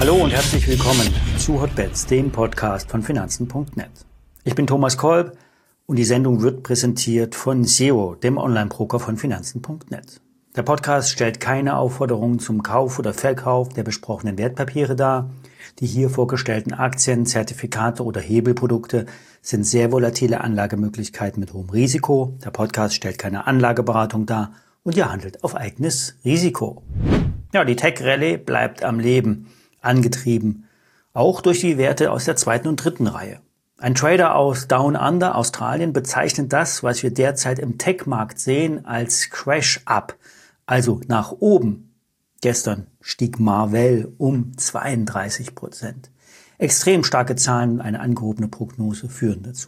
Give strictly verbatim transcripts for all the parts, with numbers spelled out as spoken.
Hallo und herzlich willkommen zu Hotbets, dem Podcast von Finanzen Punkt net. Ich bin Thomas Kolb und die Sendung wird präsentiert von S E O, dem Online-Broker von Finanzen Punkt net. Der Podcast stellt keine Aufforderung zum Kauf oder Verkauf der besprochenen Wertpapiere dar. Die hier vorgestellten Aktien, Zertifikate oder Hebelprodukte sind sehr volatile Anlagemöglichkeiten mit hohem Risiko. Der Podcast stellt keine Anlageberatung dar und ihr handelt auf eigenes Risiko. Ja, die Tech-Rallye bleibt am Leben, angetrieben, auch durch die Werte aus der zweiten und dritten Reihe. Ein Trader aus Down Under, Australien, bezeichnet das, was wir derzeit im Tech-Markt sehen, als Crash-Up, also nach oben. Gestern stieg Marvell um zweiunddreißig Prozent. Extrem starke Zahlen und eine angehobene Prognose führen dazu.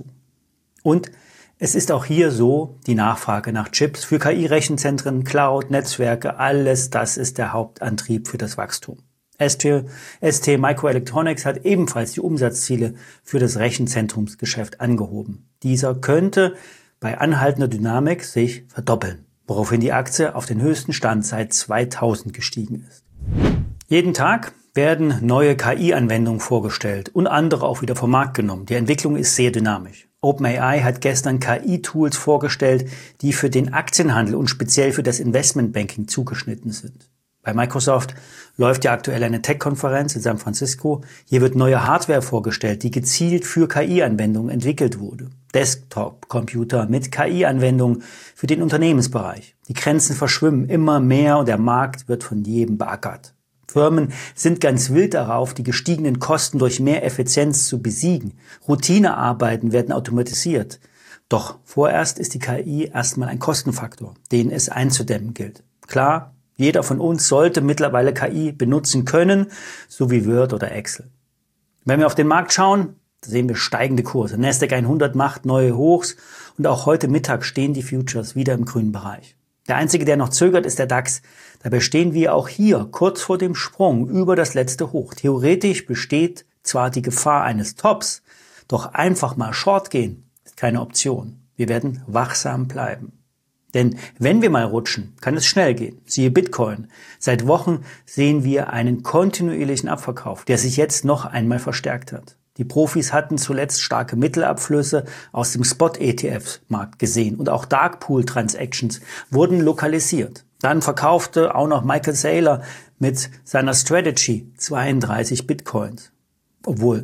Und es ist auch hier so, die Nachfrage nach Chips für K I-Rechenzentren, Cloud, Netzwerke, alles das ist der Hauptantrieb für das Wachstum. S T, S T Microelectronics hat ebenfalls die Umsatzziele für das Rechenzentrumsgeschäft angehoben. Dieser könnte bei anhaltender Dynamik sich verdoppeln, woraufhin die Aktie auf den höchsten Stand seit zweitausend gestiegen ist. Jeden Tag werden neue K I-Anwendungen vorgestellt und andere auch wieder vom Markt genommen. Die Entwicklung ist sehr dynamisch. OpenAI hat gestern K I-Tools vorgestellt, die für den Aktienhandel und speziell für das Investmentbanking zugeschnitten sind. Bei Microsoft läuft ja aktuell eine Tech-Konferenz in San Francisco. Hier wird neue Hardware vorgestellt, die gezielt für K I-Anwendungen entwickelt wurde. Desktop-Computer mit K I-Anwendungen für den Unternehmensbereich. Die Grenzen verschwimmen immer mehr und der Markt wird von jedem beackert. Firmen sind ganz wild darauf, die gestiegenen Kosten durch mehr Effizienz zu besiegen. Routinearbeiten werden automatisiert. Doch vorerst ist die K I erstmal ein Kostenfaktor, den es einzudämmen gilt. Klar, jeder von uns sollte mittlerweile K I benutzen können, so wie Word oder Excel. Wenn wir auf den Markt schauen, sehen wir steigende Kurse. Nasdaq hundert macht neue Hochs und auch heute Mittag stehen die Futures wieder im grünen Bereich. Der einzige, der noch zögert, ist der DAX. Dabei stehen wir auch hier kurz vor dem Sprung über das letzte Hoch. Theoretisch besteht zwar die Gefahr eines Tops, doch einfach mal Short gehen ist keine Option. Wir werden wachsam bleiben. Denn wenn wir mal rutschen, kann es schnell gehen. Siehe Bitcoin. Seit Wochen sehen wir einen kontinuierlichen Abverkauf, der sich jetzt noch einmal verstärkt hat. Die Profis hatten zuletzt starke Mittelabflüsse aus dem Spot-E T F-Markt gesehen und auch Dark-Pool-Transactions wurden lokalisiert. Dann verkaufte auch noch Michael Saylor mit seiner Strategy zweiunddreißig Bitcoins, obwohl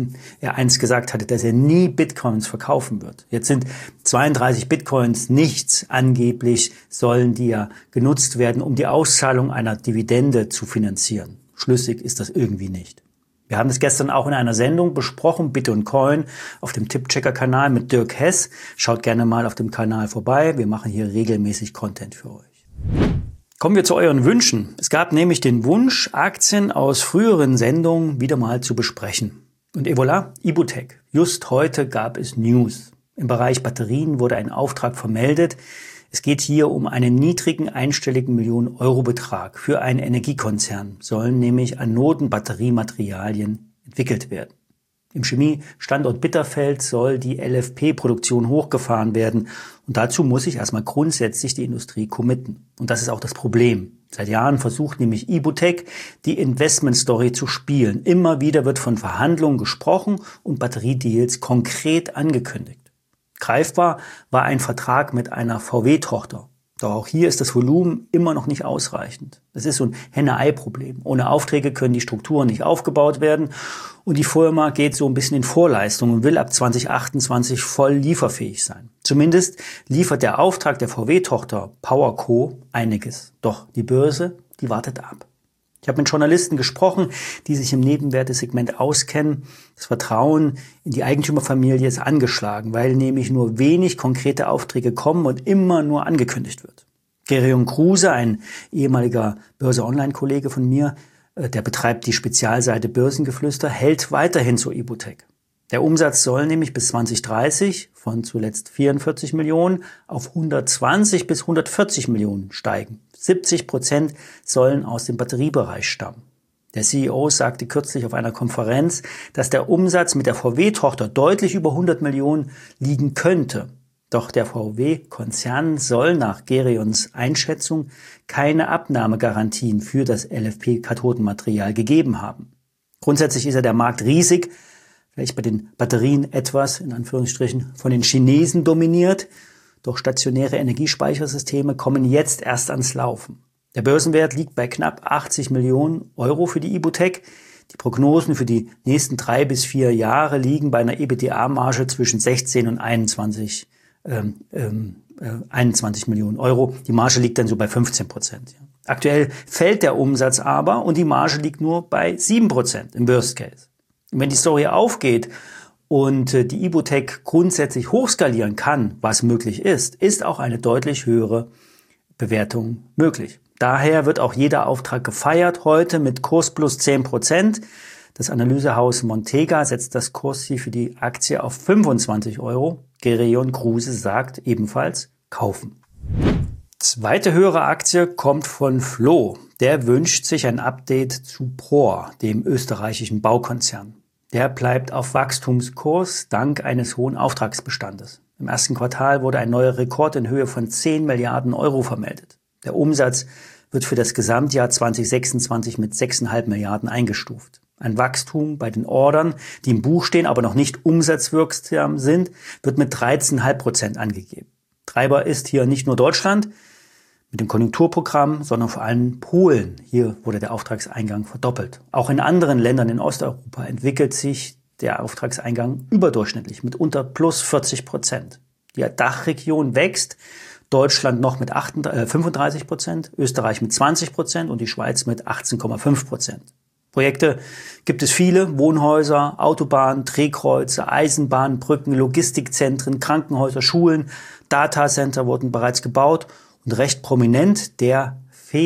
er einst gesagt hatte, dass er nie Bitcoins verkaufen wird. Jetzt sind zweiunddreißig Bitcoins nichts. Angeblich sollen die ja genutzt werden, um die Auszahlung einer Dividende zu finanzieren. Schlüssig ist das irgendwie nicht. Wir haben es gestern auch in einer Sendung besprochen, Bit und Coin, auf dem Tippchecker-Kanal mit Dirk Hess. Schaut gerne mal auf dem Kanal vorbei. Wir machen hier regelmäßig Content für euch. Kommen wir zu euren Wünschen. Es gab nämlich den Wunsch, Aktien aus früheren Sendungen wieder mal zu besprechen. Und et voilà, Ibutech. Just heute gab es News. Im Bereich Batterien wurde ein Auftrag vermeldet. Es geht hier um einen niedrigen einstelligen Millionen-Euro-Betrag für einen Energiekonzern, sollen nämlich Anoden-Batteriematerialien entwickelt werden. Im Chemiestandort Bitterfeld soll die L F P-Produktion hochgefahren werden und dazu muss sich erstmal grundsätzlich die Industrie committen. Und das ist auch das Problem. Seit Jahren versucht nämlich Ibutech, die Investment-Story zu spielen. Immer wieder wird von Verhandlungen gesprochen und Batteriedeals konkret angekündigt. Greifbar war ein Vertrag mit einer V W-Tochter. Doch auch hier ist das Volumen immer noch nicht ausreichend. Das ist so ein Henne-Ei-Problem. Ohne Aufträge können die Strukturen nicht aufgebaut werden und die Firma geht so ein bisschen in Vorleistung und will ab zwanzig achtundzwanzig voll lieferfähig sein. Zumindest liefert der Auftrag der V W-Tochter PowerCo einiges. Doch die Börse, die wartet ab. Ich habe mit Journalisten gesprochen, die sich im Nebenwertesegment auskennen. Das Vertrauen in die Eigentümerfamilie ist angeschlagen, weil nämlich nur wenig konkrete Aufträge kommen und immer nur angekündigt wird. Gerion Kruse, ein ehemaliger Börse-Online-Kollege von mir, der betreibt die Spezialseite Börsengeflüster, hält weiterhin zu Ibutech. Der Umsatz soll nämlich bis zwanzig dreißig von zuletzt vierundvierzig Millionen auf hundertzwanzig bis hundertvierzig Millionen steigen. siebzig Prozent sollen aus dem Batteriebereich stammen. Der C E O sagte kürzlich auf einer Konferenz, dass der Umsatz mit der V W-Tochter deutlich über hundert Millionen liegen könnte. Doch der V W-Konzern soll nach Gerions Einschätzung keine Abnahmegarantien für das L F P-Kathodenmaterial gegeben haben. Grundsätzlich ist ja der Markt riesig, vielleicht bei den Batterien etwas, in Anführungsstrichen, von den Chinesen dominiert. Doch stationäre Energiespeichersysteme kommen jetzt erst ans Laufen. Der Börsenwert liegt bei knapp achtzig Millionen Euro für die Ibutec. Die Prognosen für die nächsten drei bis vier Jahre liegen bei einer EBITDA-Marge zwischen sechzehn und einundzwanzig, ähm, ähm, äh, einundzwanzig Millionen Euro. Die Marge liegt dann so bei fünfzehn Prozent. Ja. Aktuell fällt der Umsatz aber und die Marge liegt nur bei sieben Prozent im Worst Case. Und wenn die Story aufgeht und äh, die Ibutec grundsätzlich hochskalieren kann, was möglich ist, ist auch eine deutlich höhere Bewertung möglich. Daher wird auch jeder Auftrag gefeiert heute mit Kurs plus zehn Prozent. Das Analysehaus Montega setzt das Kursziel für die Aktie auf fünfundzwanzig Euro. Gereon Kruse sagt ebenfalls kaufen. Zweite höhere Aktie kommt von Floh. Der wünscht sich ein Update zu P O R, dem österreichischen Baukonzern. Der bleibt auf Wachstumskurs dank eines hohen Auftragsbestandes. Im ersten Quartal wurde ein neuer Rekord in Höhe von zehn Milliarden Euro vermeldet. Der Umsatz wird für das Gesamtjahr zwanzig sechsundzwanzig mit sechs Komma fünf Milliarden eingestuft. Ein Wachstum bei den Ordern, die im Buch stehen, aber noch nicht umsatzwirksam sind, wird mit dreizehn Komma fünf Prozent angegeben. Treiber ist hier nicht nur Deutschland mit dem Konjunkturprogramm, sondern vor allem Polen. Hier wurde der Auftragseingang verdoppelt. Auch in anderen Ländern in Osteuropa entwickelt sich der Auftragseingang überdurchschnittlich mit unter plus vierzig Prozent. Die Dachregion wächst, Deutschland noch mit fünfunddreißig Prozent, Österreich mit zwanzig Prozent und die Schweiz mit achtzehn Komma fünf Prozent. Projekte gibt es viele, Wohnhäuser, Autobahnen, Drehkreuze, Eisenbahnen, Brücken, Logistikzentren, Krankenhäuser, Schulen, Datacenter wurden bereits gebaut und recht prominent der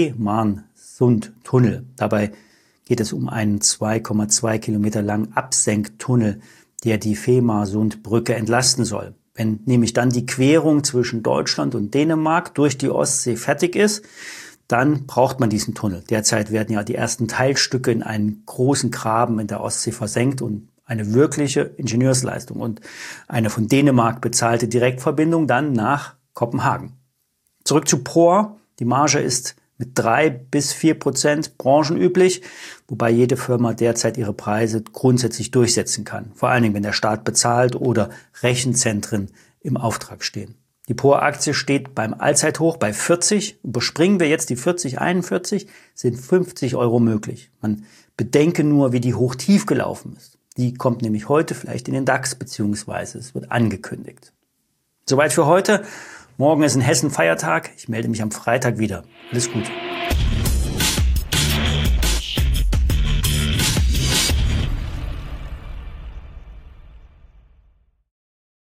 Fehmarnsund-Tunnel. Dabei geht es um einen zwei Komma zwei Kilometer langen Absenktunnel, der die Fehmarnsund-Brücke entlasten soll. Wenn nämlich dann die Querung zwischen Deutschland und Dänemark durch die Ostsee fertig ist, dann braucht man diesen Tunnel. Derzeit werden ja die ersten Teilstücke in einen großen Graben in der Ostsee versenkt und eine wirkliche Ingenieursleistung und eine von Dänemark bezahlte Direktverbindung dann nach Kopenhagen. Zurück zu P O R. Die Marge ist mit drei bis vier Prozent branchenüblich, wobei jede Firma derzeit ihre Preise grundsätzlich durchsetzen kann. Vor allen Dingen, wenn der Staat bezahlt oder Rechenzentren im Auftrag stehen. Die P O R-Aktie steht beim Allzeithoch bei vierzig. Überspringen wir jetzt die vierzig, einundvierzig, sind fünfzig Euro möglich. Man bedenke nur, wie die hoch-tief gelaufen ist. Die kommt nämlich heute vielleicht in den DAX, beziehungsweise es wird angekündigt. Soweit für heute. Morgen ist in Hessen Feiertag. Ich melde mich am Freitag wieder. Alles Gute.